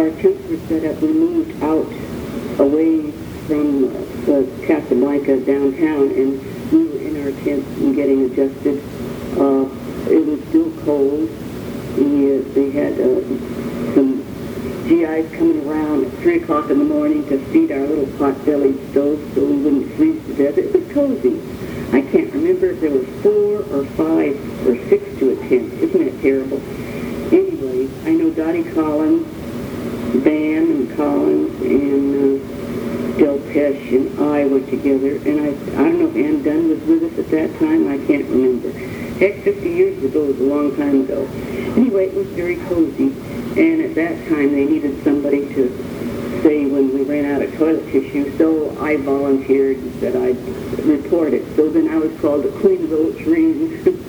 our tents were set up. We moved out away from Casablanca downtown, and we were in our tents and getting adjusted. It was still cold. They had some GIs coming around at 3 o'clock in the morning to feed our little pot-bellied stoves so we wouldn't freeze to death. It was cozy. I can't remember if there were 4 or 5 or 6 to a tent. Isn't that terrible? Anyway, I know Dottie Collins, Van and Collins, and Del Pesh and I were together. And I don't know if Ann Dunn was with us at that time. I can't remember. Heck, 50 years ago was a long time ago. Anyway, it was very cozy. And at that time, they needed somebody to say when we ran out of toilet tissue. So I volunteered that I'd report it. So then I was called to clean the latrine.